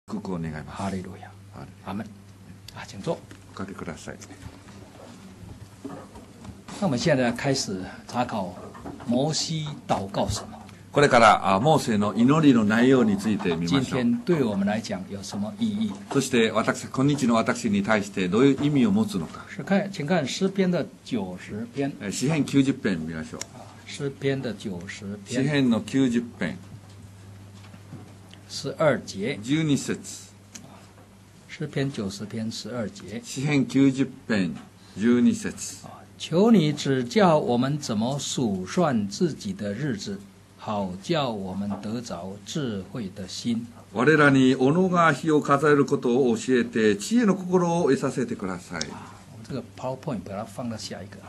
ご願います。 哈利路亚，阿门。请坐。 おかけください。 那我们现在开始查考摩西祷告什么。 これからモーセの祈りの内容について見ましょう。 今天对我们来讲有什么意义？ そして今日の私に対してどういう意味を持つのか。 请看诗篇的90篇。 詩編90編見ましょう。 诗篇的90篇。 詩編の90編。 12節。 12節。 诗篇90篇12節。 詩編90編12節。 求你指教我们怎么数算自己的日子，好叫我们得着智慧的心。 我らに斧が日を数えることを教えて、知恵の心を得させてください。 我们这个 PowerPoint 把它放到下一个。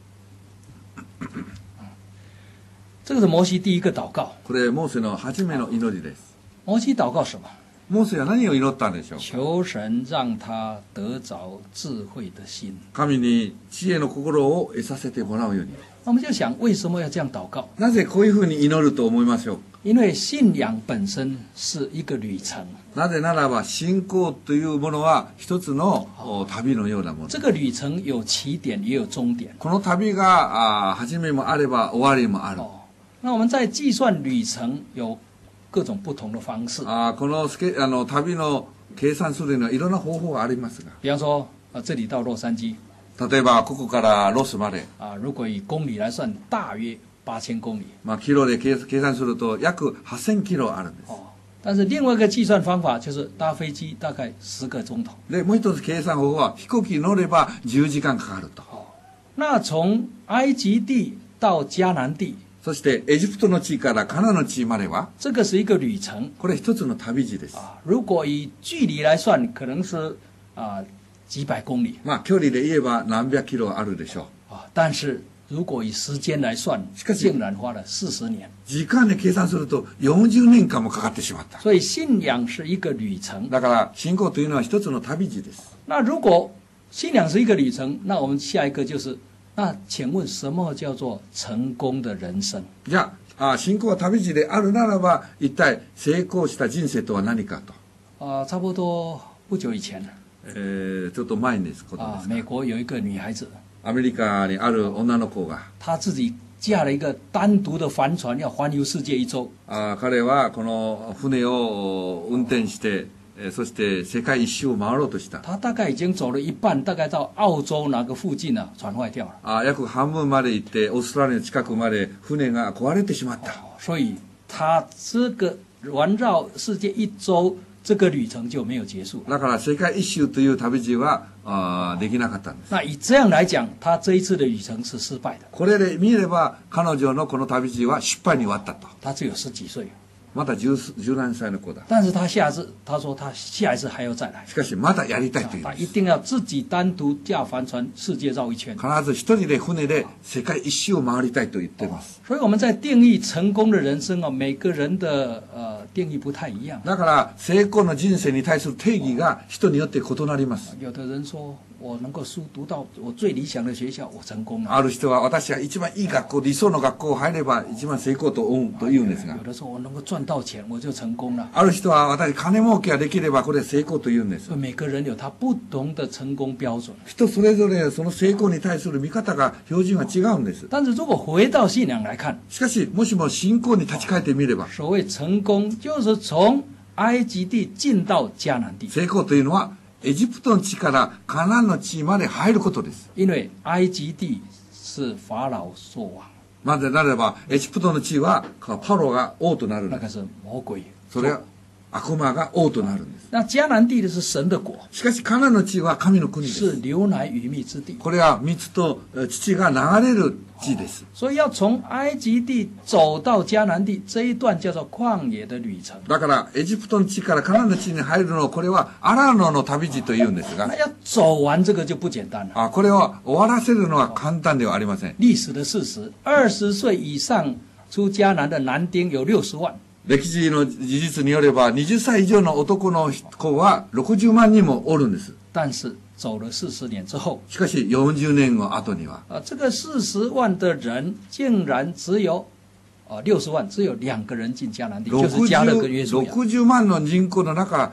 这个是摩西第一个祷告。 これモーセの初めの祈りです。 摩西祷告什么？ モーセは何を祈ったんでしょうか。 求神让他得着智慧的心。 神に知恵の心を得させてもらうように。 我们就想，为什么要这样祷告？ なぜこういうふうに祈ると思いましょう。 因为信仰本身是一个旅程。 なぜならば信仰というものは一つの旅のようなもの。 这个旅程有起点也有終点。 この旅が始めもあれば終わりもある。 那我们在計算旅程有各種不同的方式。 この旅の計算するにはいろんな方法がありますが。 比方说，这里到洛杉矶。 例えばここからロスまで。 如果以公里来算，大約8000公里。 キロで計算すると約8000キロあるんです。 但是另外一个计算方法就是搭飛機大概10個鐘頭。 でもう一つ計算方法は飛行機に乗れば10時間かかると。 那從埃及地到迦南地。 そしてエジプトの地からカナンの地までは、 这个是一个旅程。 これ一つの旅路です。 如果以距離来算，可能是幾百公里。 距離で言えば何百キロあるでしょう。 但是如果以時間来算，竟然花了40年。 時間で計算すると40年間もかかってしまった。 所以信仰是一个旅程。 だから信仰というのは一つの旅路です。 那如果信仰是一个旅程，那我们下一个就是。那请问什么叫做成功的人生？ じゃあ信仰は旅路であるならば、一体成功した人生とは何かと。 差不多不久以前。 ちょっと前ですことです。 美国有一个女孩子。 アメリカにある女の子が。 她自己架了一个单独的帆船，要环游世界一周。 彼はこの船を運転して。そして世界一周を回ろうとした。 他大概已经走了一半，大概到澳洲哪个附近船坏掉了。 約半分まで行ってオーストラリアの近くまで船が壊れてしまった。 所以他这个环绕世界一周这个旅程就没有结束。 だから世界一周という旅路はできなかったんです。 那以这样来讲，他这一次的旅程是失败的。 これで見れば彼女のこの旅路は失敗に終わったと。 他只有10幾歲。 まだ10何歳の子だ。 但是他说他下一次还要再来。 しかしまだやりたいという。 他一定要自己单独驾帆船世界绕一圈。 必ず一人で船で世界一周を回りたいと言っています。 所以我们在定义成功的人生每个人的定義不太一样。 だから成功の人生に対する定義が人によって異なります。 有的人说我能够书读到我最理想的学校，我成功了。 ある人は私は一番いい学校、理想の学校入れば一番成功と思うと言うんですが。 有的说我能够赚到钱，我就成功了。 ある人は私金儲けができればこれ成功と言うんです。 每个人有他不同的成功标准。 人それぞれその成功に対する見方が標準は違うんです。 但是如果回到信仰来看， しかしもしも信仰に立ち返ってみれば、 所谓成功就是从埃及地進到迦南地。 成功というのはエジプトの地からカナンの地まで入ることです。 因为埃及地是法老所王。 なぜならばエジプトの地はパロが王となるんです。 那个是魔鬼。 それは悪魔が王となるんです。 那迦南地的是神的国。 しかしカナンの地は神の国です。 是流奶与蜜之地。 これは蜜と乳が流れる地です。 所以要从埃及地走到迦南地这一段叫做旷野的旅程。 だからエジプトの地からカナンの地に入るのをこれはアラノの旅路と言うんですが。 那要走完这个就不简单了。 これを終わらせるのは簡単ではありません。 历史的事实，20岁以上出迦南的男丁有60万。 歴史の事実によれば20歳以上の男の子は60万人もおるんです。 但是走了40年之后， しかし40年後後には这个40万的人竟然只有60万，只有2个人进迦南地，就是迦勒跟约书亚。 60万の人口の中、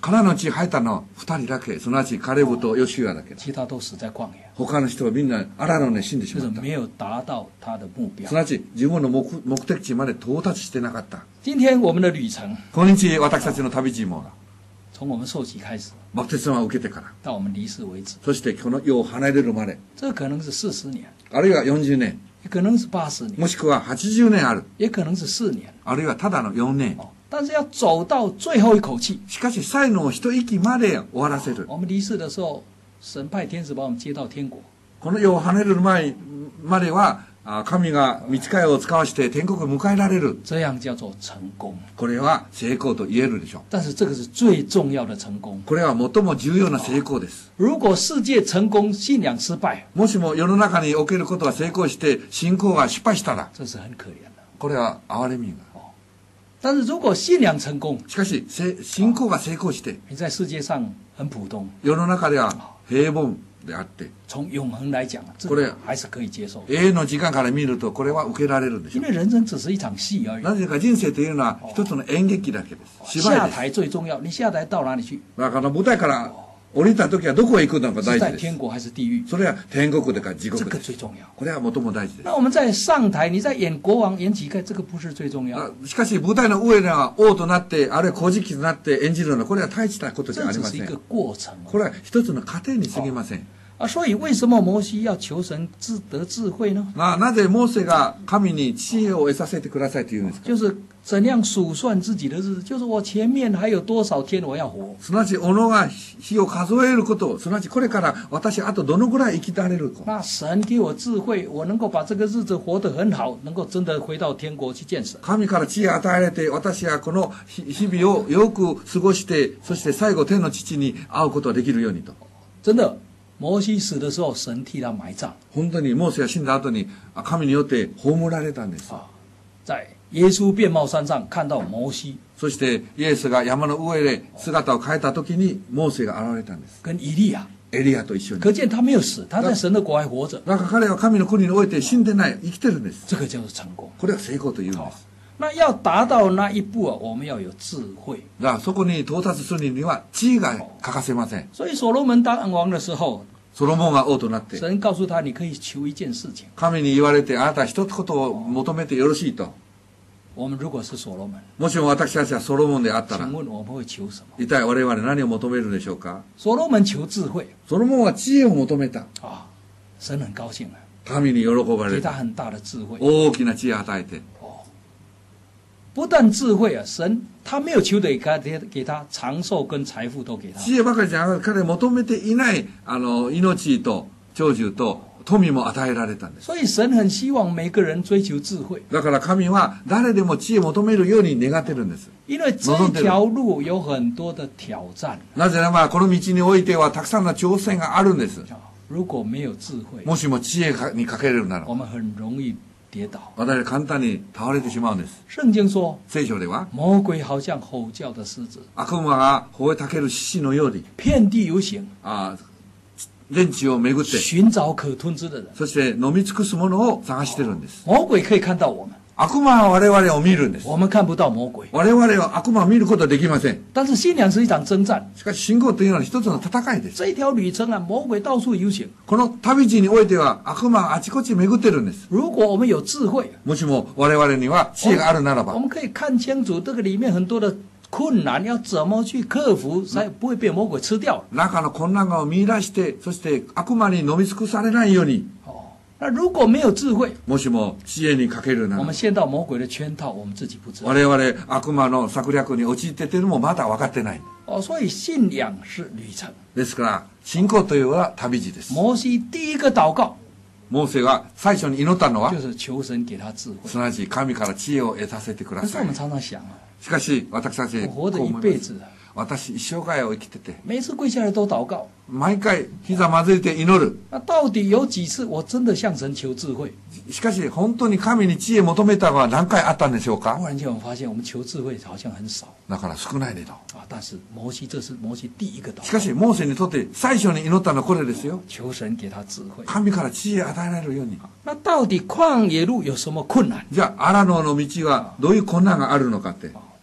カナンの地に入ったのは2人だけ、すなわちカレブとヨシュアだけだ。 其他都死在旷野， 他の人はみんなアラノで死んでしまった。 就是没有达到他的目標す。なわち自分の目的地まで到達してなかった。 今天我们的旅程， 今日私たちの旅路も从我们受洗開始バプテスマを受けてから、 到我们離世為止， そしてこの世を離れるまで、 這可能是40年， あるいは40年、 也可能是80年， もしくは80年ある、 也可能是4年。 あるいはただの4年。 但是要走到最後一口氣。 しかし最後の一息まで終わらせる。 我們離世的時候，神派天使把我們接到天國。 この世を離れる前までは、神が御使いを使わして天国を迎えられる。 這樣叫做成功。 これは成功と言えるでしょう。 但是這個是最重要的成功。 これは最も重要な成功です。 如果世界成功，信仰失敗， もしも世の中におけることが成功して信仰が失敗したら、 這是很可憐的。 これは憐れみが。 但是如果信仰成功， しかし信仰が成功して你在世界上很普通， 世の中では平凡であって、 從永恆來講，這これ個還是可以接受。 永遠の時間から見るとこれは受けられるでしょう。 因為人生只是一場戲而已。 なぜか人生というのは一つの演劇だけです。芝居です。 下台最重要，你下台到哪裡去？ だから舞台から降りた時はどこへ行くのか是大事です。 在天國還是地獄？ それは天国でか地獄這個です。 最重要。 これは最も大事です。 那我們在上台，你在演國王、演乞丐，這個不是最重要。 しかし舞台の上では王となってあるいは小じとなって演じるのはこれは大したことじゃ這ありません。 只是一個過程これは一つの過程に過ぎません。 啊。所以為什麼摩西要求神得智慧呢？ なぜモーセが神に知恵を得させてくださいと言うんですか。 就是怎樣數算自己的日子，就是我前面還有多少天我要活。 すなわち己が日を数えること、すなわちこれから私あとどのぐらい生きられるか。 那神給我智慧，我能夠把這個日子活得很好，能夠真的回到天國去見神。 神から知恵を与えられて、私はこの日々をよく過ごして、そして最後天の父に会うことができるようにと。 真的，摩西死的時候，神替他埋葬。 本当にモーセが死んだ後に神によって葬られたんです。 在耶穌變貌山上看到摩西そしてイエスが山の上で姿を変えた時にモーセが現れたんです。 跟以利亞， エリアと一緒に。 可見他沒有死，他在神的國還活着。 だから彼は神の国において死んでない、生きてるんです。 這個叫做成功。 これは成功というんです。 那要達到那一步啊，我們要有智慧。 だからそこに到達するには知恵が欠かせません。 所以所羅門當王的時候， ソロモンが王となって、 神告訴他，你可以求一件事情。 神に言われて、あなた一つことを求めてよろしいと。 我們如果是所羅門， もしも私たちはソロモンであったら、 請問我們會求什麼？ 一体我々何を求めるでしょうか。 所羅門求智慧ソロモンは知恵を求めた。 啊，神很高興啊， 神に喜ばれた。 給他很大的智慧。 大きな知恵を与えて。 不但智慧啊，神他沒有求的給他長壽跟財富都給他。 知恵ばかりじゃなくて、彼求めていない命と長寿と富も与えられたんです。 所以神很希望每個人追求智慧， だから神は誰でも知恵を求めるように願ってるんです。 因為這一條路有很多的挑戰。 なぜならばこの道においてはたくさんの挑戦があるんです。 如果沒有智慧， もしも知恵にかけれるなら、 我們很容易跌倒。 私は簡単に倒れてしまうんです。 聖經說， 聖書では魔鬼好像吼叫的獅子， 悪魔が吠えたける獅子のように遍地遊行， 全地を巡って尋找可吞之的人。 そして飲み尽くすものを探してるんです。 魔鬼可以看到我們， 悪魔は我々を見るんです。 我們看不到魔鬼。 我々は悪魔を見ることはできません。 但是信仰是一場征戰。 しかし信仰というのは一つの戦いです。 這一條旅程啊，魔鬼到處遊行。 この旅路においては悪魔はあちこち巡ってるんです。 如果我們有智慧， もしも我々には知恵があるならば、 我們可以看清楚這個裡面很多的困難要怎麼去克服，才不會被魔鬼吃掉。 中の困難を見出して、そして悪魔に飲み尽くされないように。 那如果沒有智慧， もしも知恵にかけるなら、 我們陷到魔鬼的圈套，我們自己不知道。 我々悪魔の策略に陥っててるのもまだ分かってない。 所以信仰是旅程。 ですから信仰というのは旅路です。 摩西第一個禱告， モーセが最初に祈ったのは、 就是求神給他智慧。 すなわち神から知恵を得させてください。 可是我們常常想啊， しかし私たち我活的一輩子啊， 私一生涯を生きてて、 每次跪下來都禱告。 毎回膝まずいて祈る。 那到底有幾次我真的向神求智慧？ しかし本当に神に知恵求めたのは何回あったんでしょうか。 突然間我們發現我們求智慧好像很少だから少ないねと。 但是摩西，這是摩西第一個禱告。 しかしモーセにとって最初に祈ったのはこれですよ。 求神給他智慧。 神から知恵を与えられるように。 那到底曠野路有什麼困難？ じゃあ荒野の道はどういう困難があるのかって。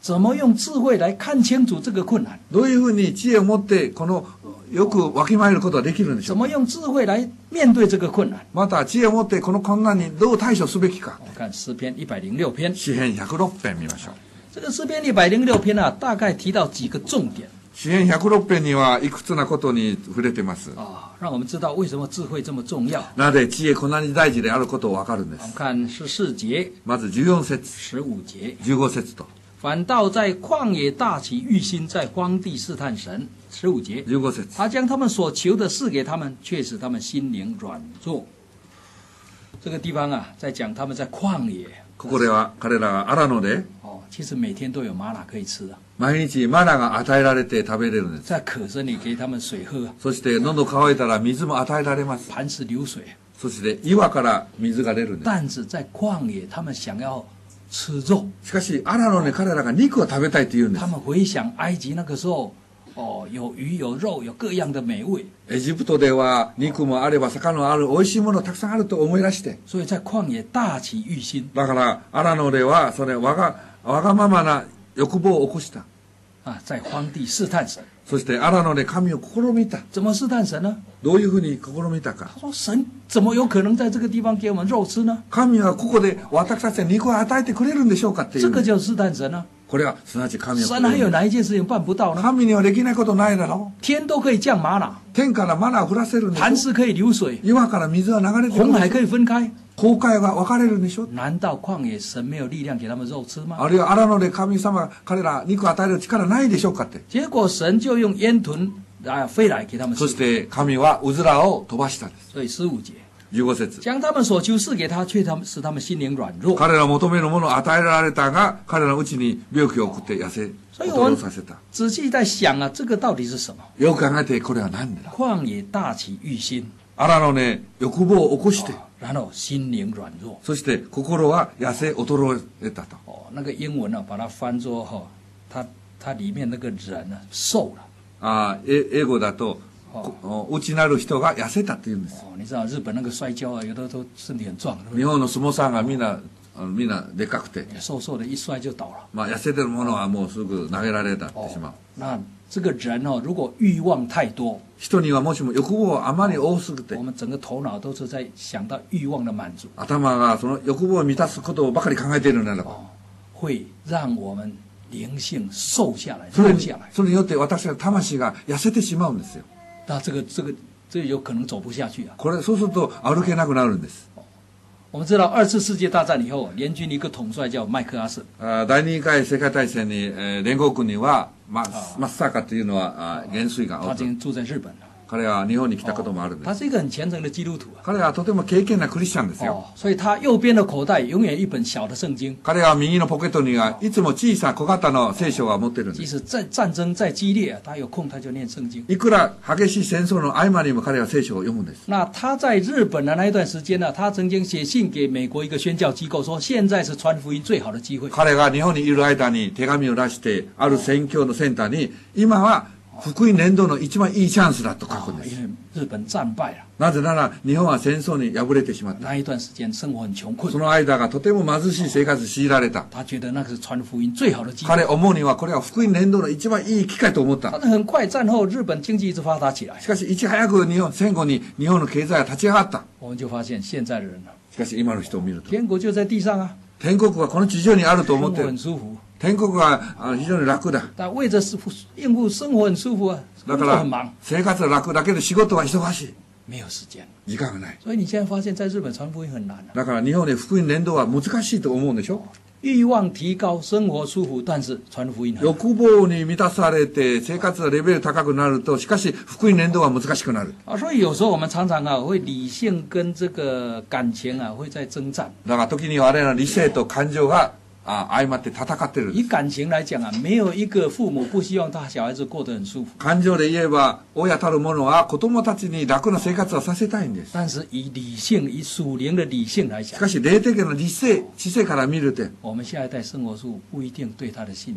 怎么用智慧来看清楚这个困難？ どういうふうに知恵を持ってこのよくわきまえることができるんでしょうか。 怎么用智慧来面对这个困難？ また知恵を持ってこの困難にどう対処すべきか。 我们看詩篇106篇， 詩編106編見ましょう。 这个詩篇106篇啊，大概提到几个重点詩編106編にはいくつなことに触れてます。 啊，让我们知道为什么智慧这么重要。 なぜ知恵こんなに大事であることをわかるんで我们す。 看14節、 まず14節、 15節， 15節と反倒在旷野大起欲心，在荒地試探神。15節， 15節。 他将他们所求的赐给他们，却使他们心灵软弱。这个地方啊，在讲他们在旷野。 ここでは彼らが荒野で哦，其实每天都有玛瑙可以吃的， 毎日マナが与えられて食べれるんです。 在渴着你给他们水喝， そして喉乾いたら水も与えられます。 磐石流水。 そして岩から水が出るんです。 但是在旷野，他们想要吃肉， しかし荒野で彼らが肉を食べたいと言うんです他。们回想埃及那个时候，哦，有鱼有肉有各样的美味， エジプトでは肉もあれば魚もある美味しいものたくさんあると思い出して、 所以在旷野大起欲心だから荒野ではそれわがままな欲望を起こした。 啊，在荒地試探神。 そして荒野で神を試みた。 怎么試探神呢？ どういうふうに試みたか。 他说：“神怎么有可能在这个地方给我们肉吃呢？ 神はここで私たちに肉を与えてくれるんでしょうかっていう。 这个叫試探神呢。 これはすなわち神を神还有哪一件事情办不到呢？ 神にはできないことないだろう。 天都可以降玛瑙， 天からマナを降らせるんでしょ。 磐石可以流水， 岩から水は流れてくる红海んでしょ。 可以分开。 紅海が分かれるんでしょ。 难道旷野神没有力量给他们肉吃吗？ あるいは荒野で神様が彼ら肉を与える力ないでしょうかって。 结果神就用烟豚啊飞来给他们吃。 そして神はうずらを飛ばしたんです。 所以15節， 15節。 将他们所求赐给他，却使他们心灵软弱。 彼ら求めるものを与えられたが、彼らのうちに病気を送って痩せ、 所以我们衰させた。 仔细在想啊，这个到底是什么？ よく考えてこれは何だ。 旷野大起欲心， 荒野ね、欲望を起こして、 然后心灵软弱。 そして心は痩せ衰えたと。 哦，那个英文呢，把它翻作哈，它里面那个人呢瘦了。 英語だと、内なる人が痩せたって言うんです。 哦，你知道日本那个摔跤啊，有的都身体很壮，对不日本の相撲さんがみんなでかくて、 对？瘦瘦的，一摔就倒了。 痩せてるものはもうすぐ投げられたってしまう。 那这个人哦，如果欲望太多， 人にはもしも欲望あまり多すぎて我，们整个头脑都是在想到欲望的满足， 頭がその欲望を満たすことばかり考えているならば、 哦，会让我们灵性瘦下来， それ瘦下来。 によって私の魂が痩せてしまうんですよ。 那这有可能走不下去啊。 そうすると歩けなくなるんです。 我们知道二次世界大战以后，联军一个统帅叫麦克阿瑟， 第二回世界大戦に、連合軍にはマッサーカというのは元帥がおった。 他今天住在日本了。 彼は日本に来たこともあるんです。 他是一个很虔诚的基督徒啊。 彼はとても敬虔なクリスチャンですよ。 哦，所以他右边的口袋永远一本小的圣经。 彼は右のポケットにはいつも小さな小型の聖書を持ってるんです。 即使在战争再激烈啊，他有空他就念圣经。 いくら激しい戦争の合間にも彼は聖書を読むんです。 那他在日本的那一段时间呢，他曾经写信给美国一个宣教机构，说现在是传福音最好的机会。 彼が日本にいる間に手紙を出してある宣教のセンターに今は福音伝道の一番いいチャンスだと書くんです。 因为日本战败了， なぜなら日本は戦争に敗れてしまった。 那一段时间生活很穷困そ。の間がとても貧しい生活強いられた。 他觉得那个是传福音最好的机会。 彼思うにはこれは福音伝道の一番いい機会と思った。 但是很快战后，日本经济一直发达起来し。かしいち早く戦後に日本の経済が立ち上がった。 我们就发现现在的人呢， しかし今の人を見ると天国就在地上啊， 天国はこの地上にあると思生活ってる。 很舒服。 天国は非常に楽だ。 但为着应付生活很舒服啊，工だから作很忙， 生活は楽だけど仕事は忙しい。 没有时间。 時間がない。 所以你现在发现，在日本传福音很难啊。 だから日本で福音伝道は難しいと思うんでしょ。 欲望提高，生活舒服，但是传福音很难。 欲望に満たされて生活のレベル高くなると、しかし福音伝道は難しくなる。 啊，所以有时候我们常常啊，会理性跟这个感情啊，会在征战。 だから時にはあれら理性と感情が相まって戦ってるんです。 以感情来讲啊，没有一个父母不希望他小孩子过得很舒服。 感情で言えば親たる者は子供たちに楽な生活をさせたいんです。 但是以理性、以属灵的理性来讲しか，し霊的な知性から見ると、 我们下一代生活素不一定对他的信仰好。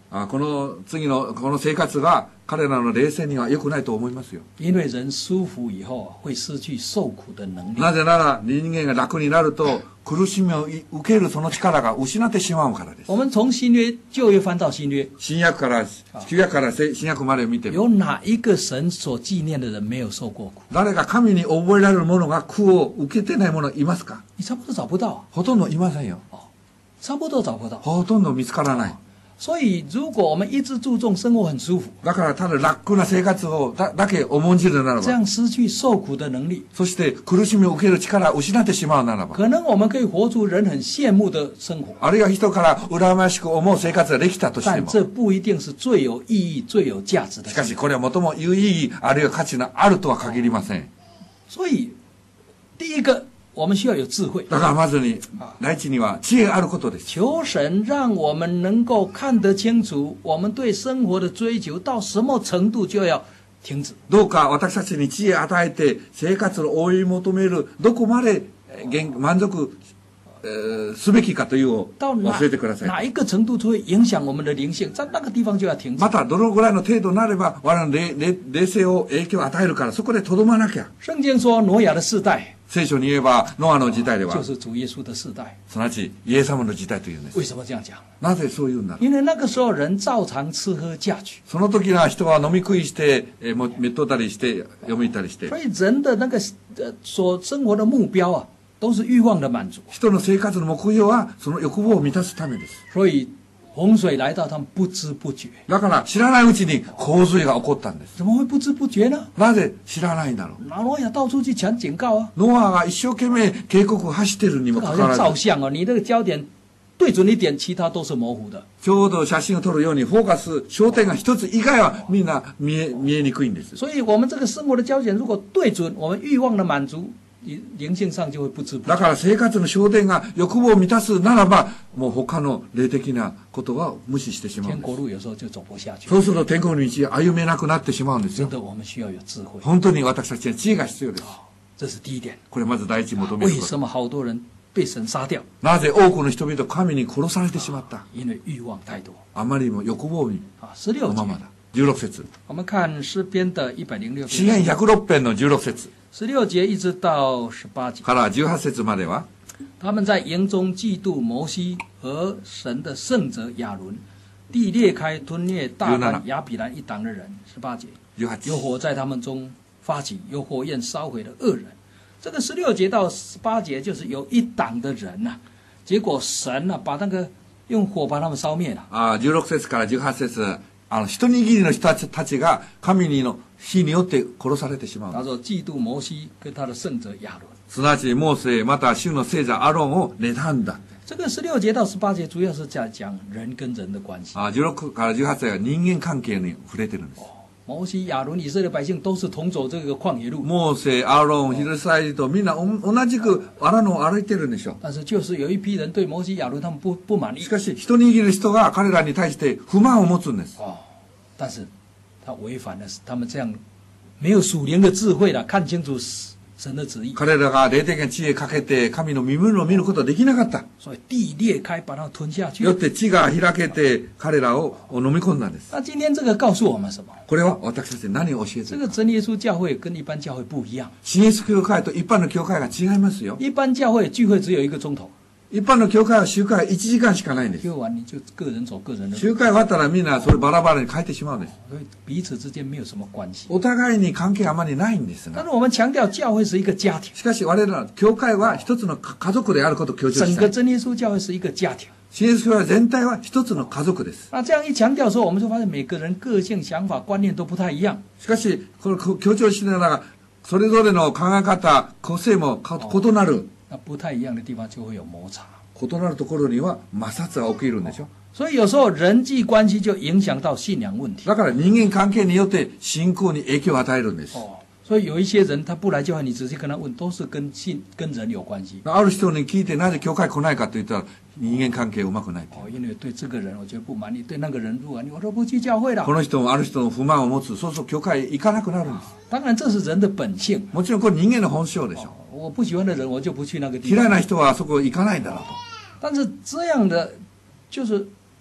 この次のこの生活が彼らの冷静には良くないと思いますよ。 因为人舒服以后会失去受苦的能力。 なぜなら人間が楽になると苦しみを受けるその力が失ってしまうからです。 我们从新约旧约翻到新约， 新約から旧約から新約まで見ても、 有哪一个神所纪念的人没有受过苦？ 誰が神に覚えられる者が苦を受けてない者いますか？ 你差不多找不到， ほとんどいませんよ。 差不多找不到。 ほとんど見つからない。 所以，如果我们一直注重生活很舒服， だからただ楽な生活をだけ重んじるならば、 这样失去受苦的能力， そして苦しみを受ける力を失ってしまうならば、 可能我们可以活出人很羡慕的生活， あるいは人から羨ましく思う生活ができたとしても、 但这不一定是最有意义、最有价值的。 しかしこれは最も有意義あるいは価値のあるとは限りません。 所以，第一个，我们需要有智慧。 だからまずに第一には知恵があることです。 求神让我们能够看得清楚，我们对生活的追求到什么程度就要停止。 どうか私たちに知恵を与えて生活を追い求めるどこまで満足すべきかというを到教えてください。 哪一个程度就会影响我们的灵性，在那个地方就要停止。 またどのぐらいの程度になれば我々の霊性を影響を与えるからそこでとどまなきゃ。 圣经说挪亚的世代聖書に言えばノアの時代では就是主耶稣的世代。 すなわちイエス様の時代というんです。 为什么这样讲？ なぜそう言うんだろう。 因为那个时候人照常吃喝嫁娶， その時は人は飲み食いしてめっとったりして読みたりして、 所以人的那个所生活的目标啊，都是欲望的满足。 人の生活の目標はその欲望を満たすためです。 所以洪水来到，他们不知不觉。 だから知らないうちに洪水が起こったんです。 怎么会不知不觉呢？ なぜ知らないんだろう。 挪亚到处去讲警告啊， ノアが一生懸命警告を発しているにもか好像かわらず、 照相哦，你那个焦点对准一点，其他都是模糊的。 ちょうど写真を撮るようにフォーカス焦点が一つ以外はみんな見えにくいんです。 所以，我们这个生活的焦点如果对准我们欲望的满足，灵性上就会不知不觉。 だから生活の焦点が欲望を満たすならば、もう他の霊的なことは無視してしまうん天です。 国路有时候就走不下去。 そうすると天国の道歩めなくなってしまうんですよ。 真的，我们需要有智慧。 本当に私たちに知恵が必要です。 这是第一点。 これまず第一求めること。 为什么好多人被神杀掉？ なぜ多くの人々神に殺されてしまった？ 因为欲望太多。 あまりにも欲望に 16节， のままだ。16節。 我们看诗篇的106 詩篇篇106編の16節 ，16节一直到18节。 から18節までは、 他们在营中嫉妒摩西和神的圣者亚伦，地裂开吞灭大胆亚比兰一党的人。18节，有 18 火在他们中发起，有火焰烧毁了恶人。这个16节到18节就是有一党的人呐、结果神把那个用火把他们烧灭了。 16節から18節、一握りの人たちが神の火によって殺されてしまう。 他说嫉妒摩西跟他的圣者亚伦。 すなわちモーセまた主の聖者アロンを妬んだ。 这个16节到18节主要是在讲人跟人的关系。 16から18節は人間関係に触れてるんです。 摩西、亚伦、以色列百姓都是同走这个旷野路， モーセ、アロン、ヒルサイドみんな同じく荒野を歩いてるんでしょ。 但是就是有一批人对摩西、亚伦他们不满意。 しかし一握りの人が彼らに対して不満を持つんです。 但是他违反了他们这样没有属灵的智慧了，看清楚神的旨意。 彼らが霊的な知恵かけて神の身分を見ることができなかった。 所以地裂开，把它吞下去。 よって地が開けて彼らを飲み込んだんです。 那今天这个告訴我们什么？ これは私たちに何を教えてるか。 这个真耶稣教会跟一般教会不一样。 新耶稣教会と一般の教会が違いますよ。 一般教会聚会只有1個鐘頭。 一般の教会は集会1時間しかないんです。 聚会完你就个人走个人的路， 集会終わったらみんなそれバラバラに帰ってしまうんです。 所以彼此之间没有什么关系。 お互いに関係あまりないんですが。 但是我们強調教会是一個家庭。 しかし我々の教会は一つの家族であることを強調したい。 整個真耶穌教会是一個家庭。 新耶稣教会全体は一つの家族です。 那這樣一強調的時候，我們就發現每個人個性、想法、觀念都不太一樣。 しかしこれ強調しながらそれぞれの考え方、個性も異なる。 那不太一樣的地方就會有摩擦。 異なるところには摩擦が起きるんでしょ。 所以有時候人際關係就影響到信仰問題。 だから人間関係によって信仰に影響を与えるんです。 所以有一些人他不來教會，你仔細跟他問，都是跟人有關係。 ある人に聞いてなぜ教会来ないかと言ったら人間関係うまくない。 因為對這個人我覺得不滿意，對那個人不滿意，我都不去教會了。 この人もある人の不満を持つ。そうそう教會行かなくなるんです。 當然這是人的本性。 もちろんこれ人間の本性でしょ。 我不喜歡的人我就不去那個地方。 嫌いな人はそこ行かないんだろうと。 但是這樣的就是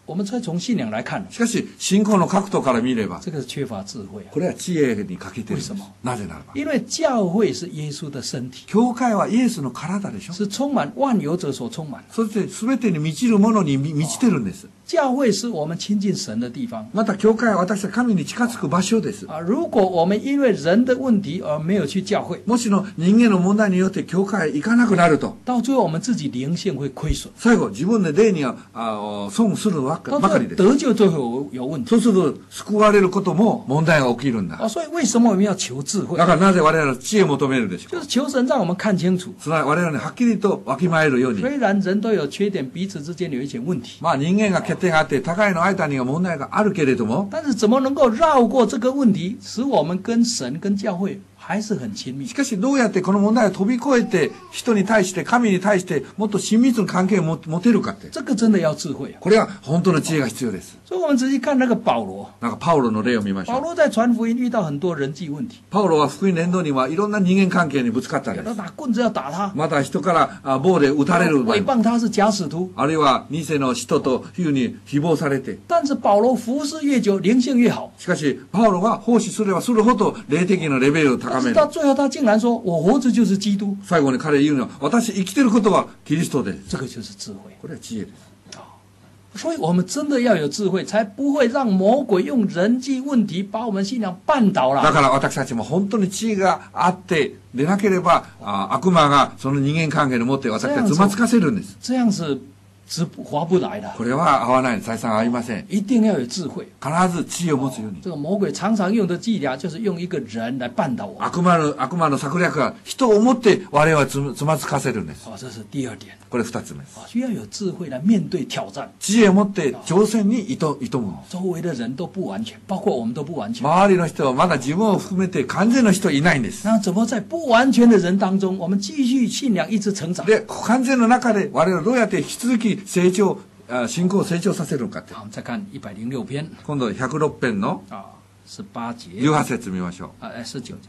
我们再从信仰来看， しかし、信仰の角度から見れば、 这个是缺乏智慧啊。 これは知恵に欠けてるんです为什么。 なぜならば。 因为教会是耶稣的身体， 教会はイエスの体でしょ。 是充满万有者所充满的。 そして全てに満ちるものに満ちてるんです。 教会是我们亲近神的地方また教会は私たち神に近づく場所です。 啊。如果我们因为人的问题而没有去教会， もしの人間の問題によって教会へ行かなくなると、 到最后我们自己灵性会亏损， 最後自分で霊には損するば到最后かりです。 得救就会有问题そうすると救われることも問題が起きるんだ。 啊。所以为什么我们要求智慧だ？からなぜ我々の知恵を求めるでしょう。 就是求神让我们看清楚。 つまり我々にはっきりとわきまえるように。 虽然人都有缺点，彼此之间有一些问題， まあ人間が欠点があって互いの間には問題があるけれども、 但是怎么能够绕过这个问题，使我们跟神跟教会还是很亲密し？かしどうやってこの問題を飛び越えて人に対して神に対してもっと親密な関係を持てるかって、 这个真的要智慧啊。 これは本当の知恵が必要です。 所以我们仔细看那个保罗， なんかパウロの例を見ましょう。 保罗在传福音遇到很多人际问題， パウロは福音伝道にはいろんな人間関係にぶつかったん有です。 的拿棍子要打他， また人から棒で撃たれる場合诽も、 谤他是假使徒。 あるいは偽の使徒というふうに誹謗されて、 但是保罗服侍越久，灵性越好。 しかしパウロは奉仕すればするほど霊的なレベルを高める。 但是到最后，他竟然说：“我活着就是基督。 最後に彼言うのは、私生きてることはキリストです”。 这个就是智慧。 これは知恵です。 所以我们真的要有智慧，才不会让魔鬼用人际問題把我们信仰绊倒了。 だから私たちも本当に知恵があってでなければ、悪魔がその人間関係に持って私たちつまずかせるんです。 这样是划不来的。 これは合わない、採算合いません。 一定要有智慧。 必ず知恵を持つように。 这个魔鬼常常用的伎俩，就是用一个人来绊倒我。 悪魔の策略は人を持って我々はつまずかせるんです。 这是第二点。 これ二つ目です。 需要有智慧来面对挑战。 知恵を持って挑戦に挑む。 周围的人都不完全，包括我们都不完全。 周りの人はまだ自分を含めて完全な人いないんです。 那怎么在不完全的人当中，我们继续信仰一直成长？ で、不完全の中で我々はどうやって引き続き信仰を成長させるのかって。 好，我们再看106篇。 今度106編の 18節。 18節見ましょう。 19節。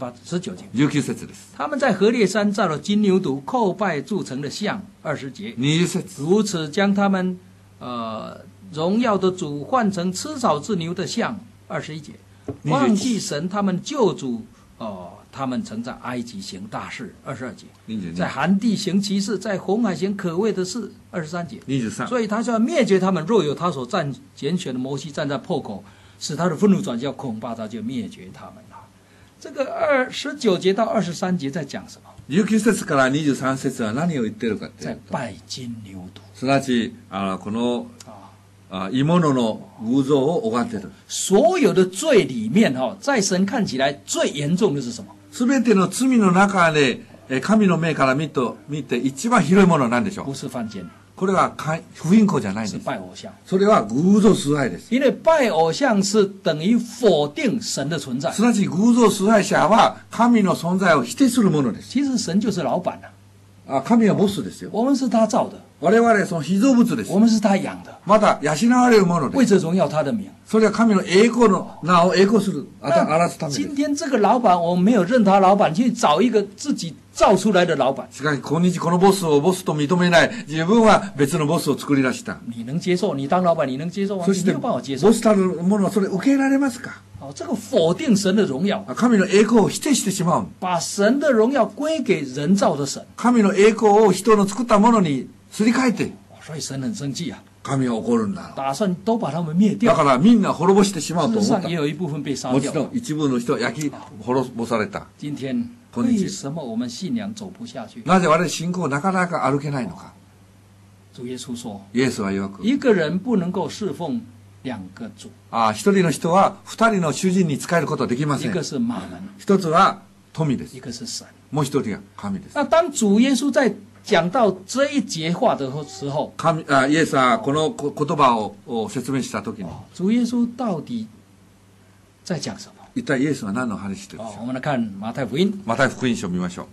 19節です。 他们在何烈山造了金牛犊，叩拜铸成的像。20節。 20節。 如此将他们荣耀的主换成吃草之牛的像。21節。忘記神他们救主他们曾在埃及行大事。22節。在寒地行奇事，在紅海行可畏的事。23節。 23。 所以他就要滅絕他們，若有他所揀選的摩西站在破口，使他的憤怒轉消，恐怕他就滅絕他們了。這個19節到23節在講什麼 ？19節から23節は何を言ってるかっていうと、 在拜金牛犢。 すなわちこの異物の偶像を拝っている。 所有的罪里面在神看起來最嚴重的是什麼？ すべての罪の中で神の目から見て一番広いものは何でしょう？ 不是犯奸。 これは不信仰じゃないんです。 拜偶像。 それは偶像崇拝です。 因為拜偶像是等於否定神的存在。 すなわち偶像崇拝者は神の存在を否定するものです。 其實神就是老闆神はボスですよ。 我們是他造的。 我々その被造物です。 我們是他養的。 また養われるものです。 為着榮耀他的名。 それは神の栄光の名を栄光する、表すためです。 今天這個老闆，我們沒有認他老闆，去找一個自己造出來的老闆。 しかし今日このボスをボスと認めない自分は別のボスを作り出した。 你能接受？你當老闆，你能接受嗎？ そして你沒有辦法接受。 ボスたるものはそれ受けられますか？ 這個否定神的榮耀， 神の栄光を否定してしまう。 把神的榮耀歸給人造的神。 神の栄光を人の作ったものにすり替えて。 所以神很生氣啊。 神は怒るんだ。 打算都把他們滅掉。 だからみんな滅ぼしてしまうと思った。 事實上也有一部分被殺掉。 もちろん一部の人は滅ぼされた。 今天為什麼我們信仰走不下去？ なぜ我々信仰なかなか歩けないのか。 主耶穌說。 イエスは曰く。 一個人不能夠侍奉兩個主。 一人の人は二人の主人に仕えることはできません。 一個是馬門。 一つは富です。 一個是神。 もう一人が神です。 那當主耶穌在講到這一節話的時候， イエスはこの言葉を説明したときに、 主耶穌到底在講什麼？ 一体イエスは何の話してるんでしょう？ 我們來看馬太福音。 馬太福音書を見ましょう。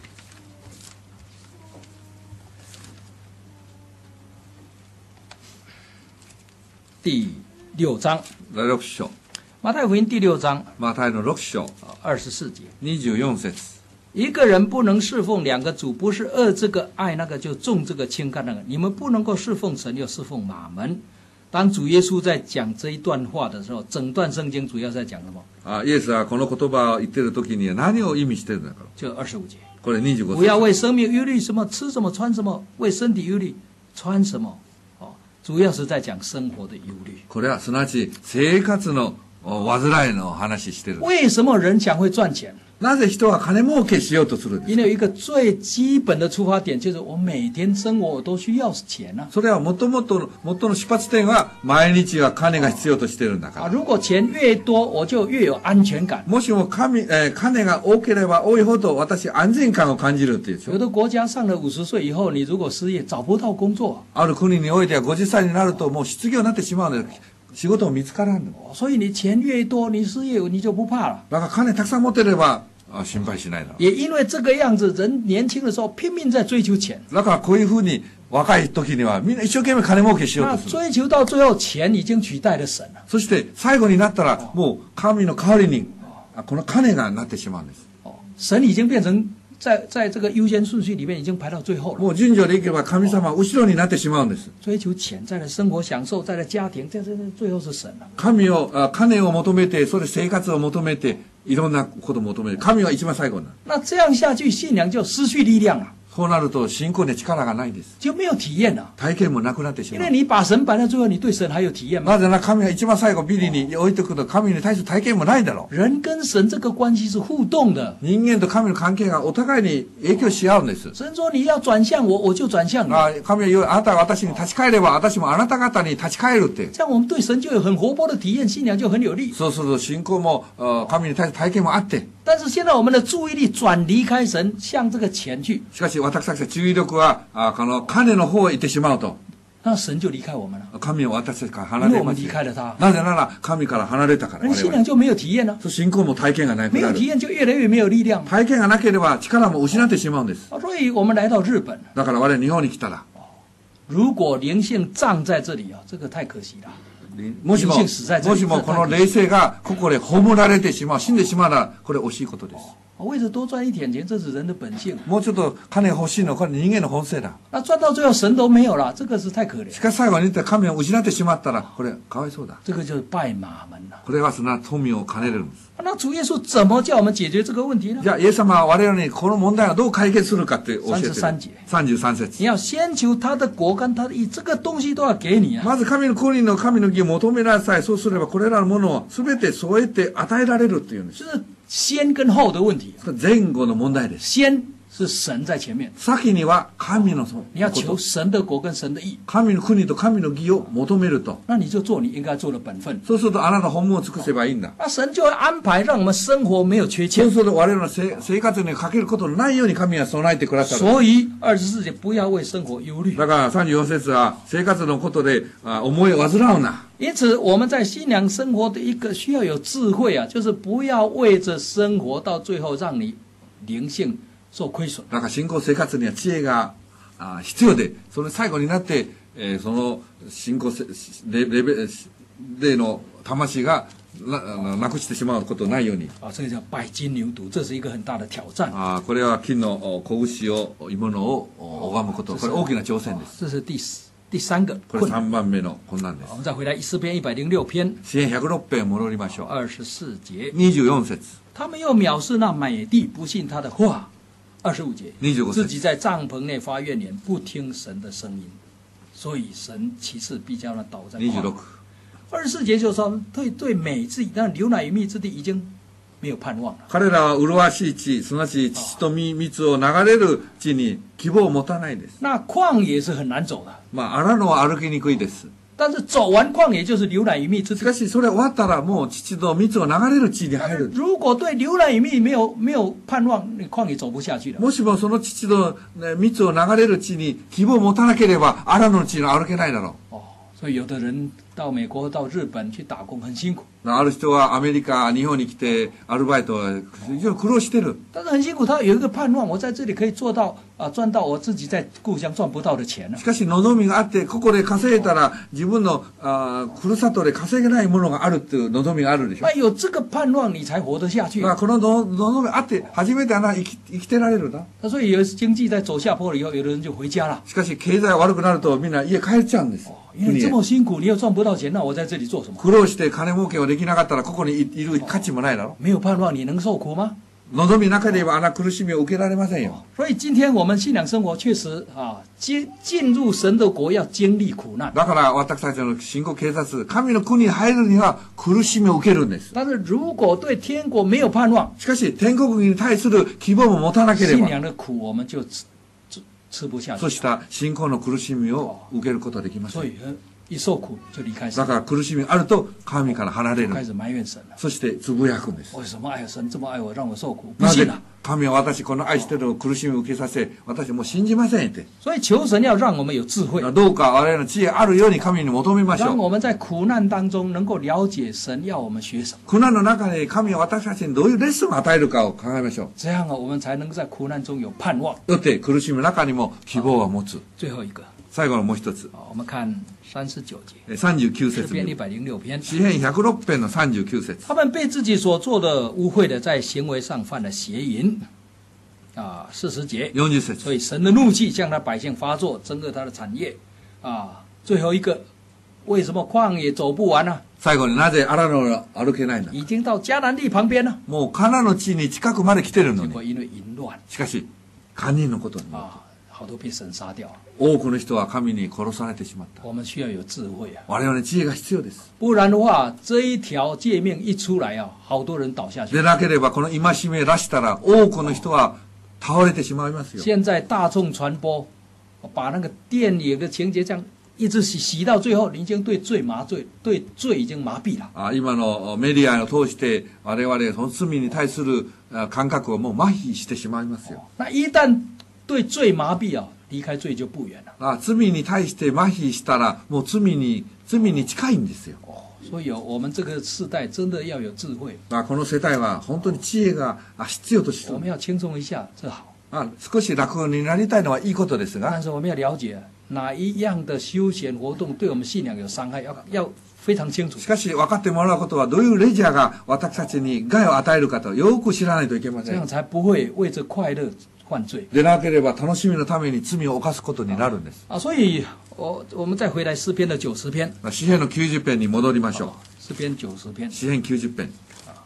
第6章。 第6章。 馬太福音第6章。 馬太の6章。 24節。 24節。 一個人不能侍奉兩個主，不是惡這個愛那個，就重這個輕看那個。你們不能夠侍奉神又侍奉馬門。 当主耶稣在讲这一段话的时候，整段圣经主要在讲什么？ イエスはこの言葉を言ってる時には何を意味してるのか。 就25节。 これ25節。 不要为生命忧虑，什么吃什么穿什么，为身体忧虑穿什么。主要是在讲生活的忧虑。 これはすなわち生活の煩いの話してる。 为什么人想会赚钱？ なぜ人は金儲けしようとするんですか。 因为有一个最基本的出发点，就是我每天生活我都需要钱啊。 それは元の出発点は毎日は金が必要としてるんだから。 如果钱越多，我就越有安全感。 もしも金が多ければ多いほど私安全感を感じるっていうでしょ。 有的国家上了50岁以后，你如果失业找不到工作。 ある国においては50歳になるともう失業になってしまうので。仕事も見つからんの。 所以你钱越多，你失业你就不怕了。 だから金たくさん持ってれば心配しないの。 也因为这个样子，人年轻的时候拼命在追求钱。 だからこういうふうに若い時にはみんな一生懸命金儲けしようとする。 追求到最后，钱已经取代了神了。 そして最後になったらもう神の代わりにこの金がなってしまうんです。 神已经变成在这个優先順序里面已經排到最後了。 もう順序でいけば神様は後ろになってしまうんです。 追求錢，再來生活享受，再來家庭，這最後是神了。 金を求めて、それ生活を求めて、いろんなことを求めて、神は一番最後になる。 那這樣下去，信仰就失去力量了。 そうなると信仰に力がないです。 就沒有體驗了。 体験もなくなってしまう。 因為你把神擺在最後，你對神還有體驗嗎？ なぜなら神が一番最後ビリに置いておくと神に対する体験もないだろう。 人跟神這個關係是互動的。 人間と神の関係がお互いに影響し合うんです。 神說你要轉向我，我就轉向你。 神は言う、あなたが私に立ち返れば私もあなた方に立ち返るって。 這樣我們對神就有很活潑的體驗，信仰就很有力。 そうすると信仰も神に対する體験もあって。 但是現在我們的注意力轉離開神，向這個錢去。 しかし私たちの注意力はこの金の方へ行ってしまうと。 那神就離開我們了。 神は私たちから離れます。 因為我們離開了他。 なぜなら神から離れたから。 信仰就沒有體驗了。 信仰も体験がない。 沒有體驗就越來越沒有力量。 体験がなければ力も失ってしまうんです。 所以我們來到日本。 だから我々日本に来たら。 如果靈性葬在這裡啊，這個太可惜了。 もしもこの霊性がここで葬られてしまう、死んでしまうならこれ惜しいことです。 為了多賺一點錢，這是人的本性。 もうちょっと金欲しいのこれ人間の本性だ。 那賺到最後神都沒有了，這個是太可憐。 しかし最後に神を失ってしまったらこれかわいそうだ。 這個就是拜馬門了。 これはすな富を兼ねるんです。 那主耶穌怎麼叫我們解決這個問題呢？ じゃあイエス様は我々にこの問題をどう解決するかって教えてる。33節。 你要先求他的國跟他的義，這個東西都要給你啊。 まず神の国の神の義を求めなさい。そうすればこれらのものを全て添えて与えられるっていうんです。 就是先跟後的問題。 前後の問題です。 先是神在前面。 先には神の你要求神的國跟神的義。 神の国と神の義を求めると。 那你就做你應該做的本分。 そうするとあなた本分を尽くせばいいんだ。 那神就會安排讓我們生活沒有缺欠。 そうすると我々の生活にかけることのないように神は備えてくださる。 所以24節不要為生活憂慮。 だから34節は生活のことで思いを煩うな。 因此我們在信仰生活的一個需要有智慧啊，就是不要為着生活到最後讓你靈性受虧損。 だから信仰生活には知恵が必要で、その最後になって、その信仰霊の魂がなくしてしまうことないように。 這個叫拜金牛犢，這是一個很大的挑戰。 これは金の拳を鋳物を拝むこと、これ大きな挑戦です。 這是第三個これ3番目の困難です。 我們再回來詩篇106篇。 詩篇106篇戻りましょう。 24節。 24節。 他們又藐視那美地，不信他的話。25節。 25節。 自己在帳篷內發怨言，不聽神的聲音，所以神其次必叫他倒在曠野。24節就說對美之地，但流奶與蜜之地已經沒有盼望了。 彼らは麗しい地、すなわち乳と蜜を流れる地に希望を持たないです。 那曠野是很難走的。 荒野は歩きにくいです。 但是走完曠野就是流奶與蜜之地。 しかしそれ終わったらもう乳と蜜を流れる地に入る。 如果對流奶與蜜沒有盼望，你曠野走不下去了。 もしもその乳と蜜を流れる地に希望を持たなければ荒野の地に歩けないだろう。 所以有的人到美國、到日本去打工很辛苦。 ある人はアメリカ、日本に来てアルバイト非常に苦労してる。 但是很辛苦，他有一個盼望，我在這裡可以做到賺到我自己在故鄉賺不到的錢呢。 しかし望みがあって、ここで稼いだら自分のふるさとで稼げないものがあるっていう望みがあるでしょ。 有這個盼望，你才活得下去。 この望みあって初めて生きてられるな。 所以有經濟在走下坡了以後，有的人就回家了。 しかし経済悪くなるとみんな家帰っちゃうんです。 因為這麼辛苦，你又賺不到钱，那我在这里做什么？ 苦労して金儲けをできなかったらここにいる価値もないだろ。 没有盼望，你能受苦吗？ 望みなければあんな苦しみを受けられませんよ。 所以今天我们信仰生活确实进入神的国要经历苦難。 だから私たちの信仰警察、神の国に入るには苦しみを受けるんです。 但是如果对天国没有盼望， しかし天国に対する希望も持たなければ、 信仰的苦我们就吃不下去。 そうした信仰の苦しみを受けることはできません。 所以一受苦就離開神。 だから苦しみあると神から離れる。 開始埋怨神了。 そしてつぶやくんです。 為什麼愛神這麼愛我，讓我受苦？不なぜ信了。 神は私この愛してる苦しみを受けさせ、私もう信じませんって。 所以求神要讓我們有智慧， どうか我々の知恵あるように神に求めましょう。 讓我們在苦難當中能夠了解神要我們學什麼。 苦難の中で神は私たちにどういうレッスンを与えるかを考えましょう。 這樣我們才能在苦難中有盼望。 よって苦しみの中にも希望を持つ。 最後一個， 最後のもう一つ。 我們看39節， 39節。 詩篇106篇。 詩篇106編の39節。 他們被自己所做的污穢的，在行為上犯了邪淫。40節。 40節。 所以神的怒氣向他百姓發作，憎惡他的產業。最後一個，為什麼曠野走不完呢？ 最後になぜ荒野を歩けないんだ。 已經到迦南地旁邊了。 もうカナの地に近くまで来てるの結果に。 因為淫亂しかし、堪忍のことに。 好多被神殺掉。 多くの人は神に殺されてしまった。 我們需要有智慧啊， 我々に知恵が必要です。 不然的話，這一條誡命一出來啊，好多人倒下去。 でなければこの戒め出したら多くの人は倒れてしまいますよ。 現在大眾傳播，把那個電影的情節這樣一直洗到最後，已經對罪麻醉，對罪已經麻痹了。 今のメディアを通して我々その罪に対する感覚をもう麻痺してしまいますよ。 那一旦對罪麻痹啊，離開罪就不遠了。 罪に対して麻痺したらもう罪に近いんですよ。 所以我們這個世代真的要有智慧。 この世代は本当に知恵が必要としている。 我們要輕鬆一下，這好。 少し楽になりたいのはいいことですが、 但是我們要了解哪一樣的休閒活動對我們信仰有傷害，要非常清楚。 しかし分かってもらうことはどういうレジャーが私たちに害を與えるかとよく知らないといけません。 這樣才不會為着快樂犯罪。 でなければ楽しみのために罪を犯すことになるんです。 所以我們再回來詩篇的90篇。 詩篇の90編に戻りましょう。詩篇90篇。 詩篇90編。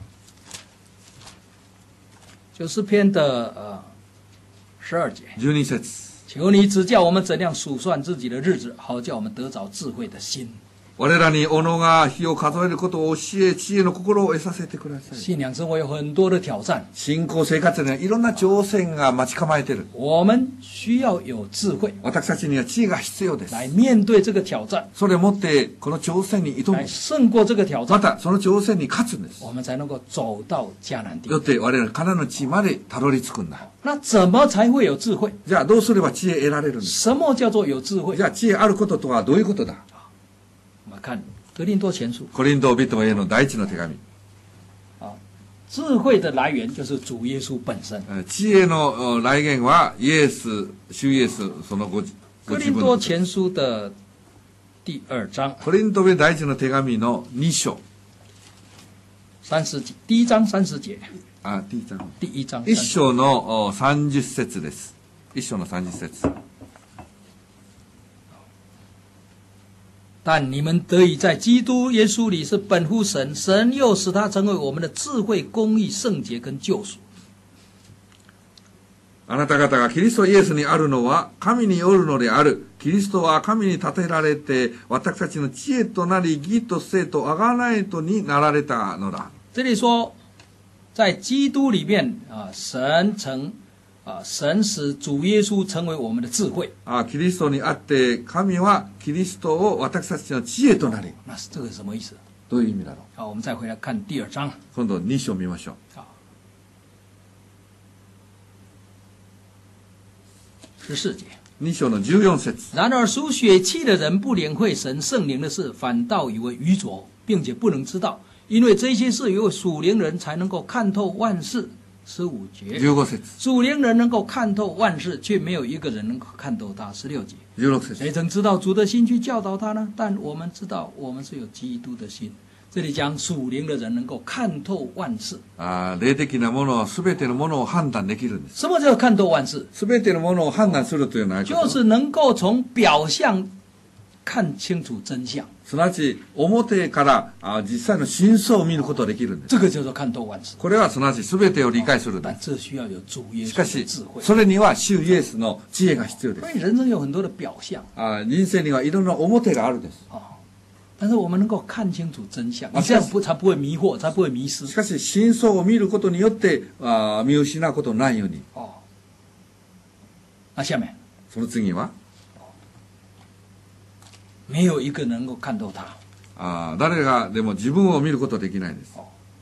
90篇的12節。 12節。 求你指教我們怎樣數算自己的日子，好叫我們得着智慧的心。 我らに斧が日を数えることを教え、知恵の心を得させてください。 信仰生活有很多的挑戰。 信仰生活にはいろんな挑戦が待ち構えている。 我們需要有智慧。 私たちには知恵が必要です。 來面對這個挑戰。 それをもってこの挑戦に挑む。 來勝過這個挑戰。 またその挑戦に勝つんです。 我們才能夠走到迦南地。 よって我々カナンの地までたどり着くんだ。 那怎麼才會有智慧？ じゃあどうすれば知恵得られるんですか？ 什麼叫做有智慧？ じゃあ知恵あることとはどういうことだ？ 我們看哥林多前書。 コリント人への第一の手紙。 智慧的來源就是主耶穌本身。 知恵の來源は主イエスそのご自分。 哥林多前書的第2章。 コリント人第一の手紙の2章。 30節。第1章30節。 第1章。1章の30節です。1章の30節。 但你們得以在基督耶穌裡是本乎神，神又使他成為我們的智慧、公義、聖潔跟救贖。 あなた方がキリストイエスにあるのは神によるのである。キリストは神に立てられて私たちの知恵となり義と聖と贖いとになられたのだ。 這裡說，在基督裡面神使主耶穌成為我們的智慧。 キリストにあって神はキリストを私たちの知恵となり。 那是這個什麼意思？ どういう意味だろう？ 好，我們再回來看第2章。 今度2章見ましょう。 14節。 2章の14節。 然而屬血氣的人不領會神聖靈的事，反倒以為愚拙，並且不能知道，因為這些事有屬靈人才能夠看透萬事。15節。 15節。 屬靈人能夠看透萬事，卻沒有一個人能夠看透他。16節。 16節。 誰曾知道主的心去教導他呢？但我們知道，我們是有基督的心。這裡講屬靈的人能夠看透萬事。 霊的なものは全てのものを判斷できるんです。 什麼叫看透萬事？ 全てのものを判斷するというのは、 就是能夠從表象看清楚真相。 すなわち表から実際の真相を見ることができるんです。 这个叫做看透万事。 これはすなわち全てを理解するんで但す。 这需要有主耶稣しかし的智慧。 それには主イエスの知恵が必要で所す。 以人生有很多的表象人生にはいろんな表があるんです。 但是我们能够看清楚真相， 啊你这样才不会迷惑，才不会迷失し。かし真相を見ることによって見失うことのないように。 那下面その次は没有一个能够看透他。 誰がでも自分を見ることはできないです。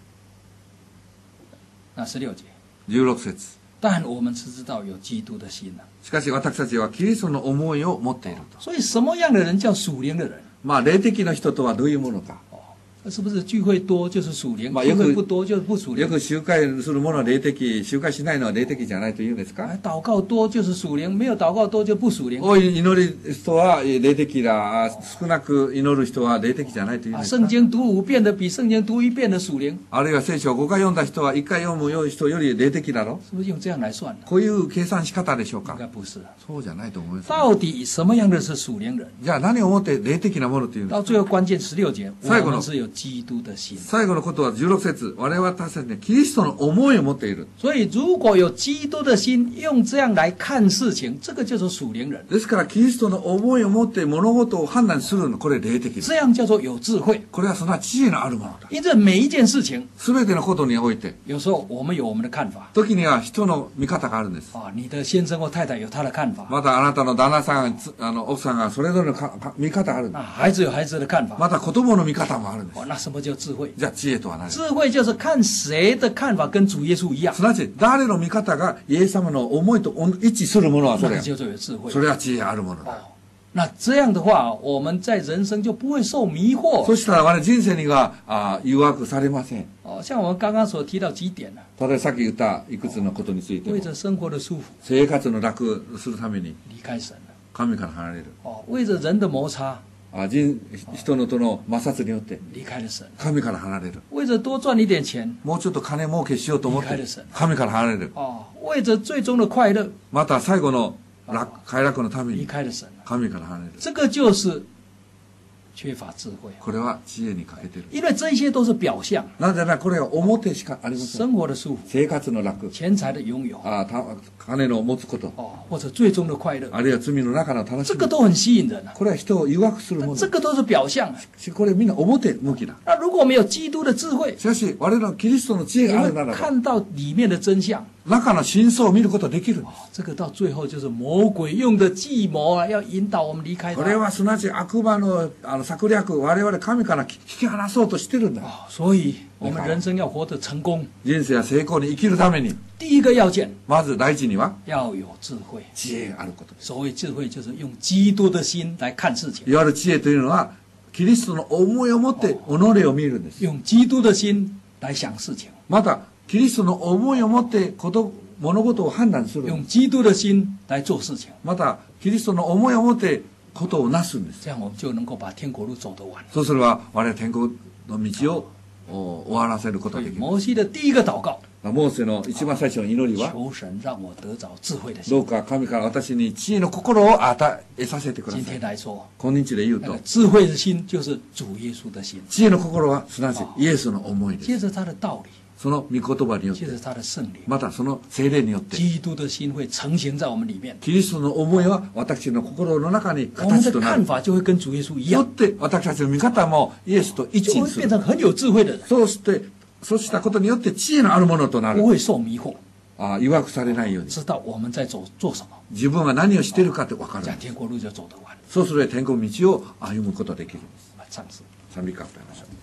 那16节， 16節。 但我们是知道有基督的心了。 しかし私たちはキリストの思いを持っていると。 所以什么样的人叫属灵的人？ 霊的な人とはどういうものか。 是不是聚会多就是属灵， 聚会不多就是不属灵？ よく集会するものは霊的、集会しないのは霊的じゃないと言うんですか？ 祷告多就是属灵，没有祷告多就不属灵。 多い祈る人は霊的だ、少なく祈る人は霊的じゃないと言うんですか？ 聖经读5遍的比圣经读1遍的属灵。 あるいは聖書を5回読んだ人は1回読む人より霊的だろ？ 是不是用这样来算的？ こういう計算仕方でしょうか？ 应该不是。 そうじゃないと思います。 到底什么样的是属灵人？ じゃあ何をもって霊的なものというんですか？ 到最后关键16节， 最後の我们是有基督的心。 最後のことは16節、我々私たちにキリストの思いを持っている。 所以如果有基督的心，用这样来看事情，这个叫做属灵人。 ですからキリストの思いを持って物事を判断するの、これ霊的です。 这样叫做有智慧。 これはその知恵のあるものだ。 因此每一件事情， 全てのことにおいて、 有时候我们有我们的看法。 時には人の見方があるんです。 你的先生或太太有他的看法。 またあなたの旦那さん、奥さんがそれぞれの見方があるんです。 孩子有孩子的看法。 また子供の見方もあるんです。 那什么叫智慧？ じゃあ知恵とは何ですか？ 智慧就是看谁的看法跟主耶稣一样。 すなわち誰の見方がイエス様の思いと一致するものはそれ。 那叫做有智慧。 それは知恵あるものだ。 那这样的话，我们在人生就不会受迷惑。 そしたら我々人生には誘惑されません。 像我们刚刚所提到几点呢？ 例えばさっき言ったいくつのことについても、 为着生活的舒服， 生活の楽するために离开神了。 神から離れる。 为着人的摩擦， 人のとの摩擦によって离开了神。 神から離れる。 为着多赚一点钱， もうちょっと金儲けしようと思って離開了神神から離れる。 为着最终的快乐， また最後の快楽のため離に开了神了。 神から離れる。 这个就是缺乏智慧。 これは知恵に欠けてる。 因为这些都是表象， なぜならこれは表しかありません。 生活的舒服、 生活の楽、 钱財的拥有， 金の持つこと、 或者最終的快樂， あるいは罪の中の楽しみ。 這個都很吸引人啊。 これは人を誘惑するもの。 這個都是表象啊。 これみんな表向きだ。 那如果沒有基督的智慧， しかし我々のキリストの知恵你があるならば、 會看到裡面的真相。 中の真相を見ることができるんです。 這個到最後就是魔鬼用的計謀啊，要引導我們離開これ他。 はすなわち悪魔の策略、我々神から引き離そうとしてるんだ。 所以我們人生要活得成功， 人生や成功に生きるために、 第一個要件まず第一には要有智慧。 知恵があることです。 所謂智慧就是用基督的心來看事情， いわゆる知恵というのは、キリストの思いを持って己を見るんです。 用基督的心來想事情， また、キリストの思いを持って物事を判断する。 用基督的心來做事情。 また、キリストの思いを持ってことをなすんです。 這樣我們就能夠把天國路走得完。 そうすれば、我々天国の道を終わらせることができる。 摩西的第一個禱告， モーセの一番最初の祈りは、 求神讓我得着智慧的心。 どうか神から私に知恵の心を与えさせてくだ今さい。 天來說， 今日で言うと那個，智慧的心就是主耶穌的心。 知恵の心はすなわちイエスの思いです。 接着他的道理， その御言葉によって接、着他的聖靈， またその聖霊によって、 基督的心會成型在我們裡面。 キリストの思いは私の心の中に我們的形となる。 看法就會跟主耶穌一樣， よって私たちの見方もイエスと一致する就會變。成很有智慧的人， そうしたことによって知恵のあるものとなる。 不會受迷惑， 誘惑されないように。 知道我們在做什麼， 自分が何をしているかって分かる這。樣天國路就走得完。 そうすれば天国の道を歩むことができるんです。 唱詩。 賛美歌を歌いましょう。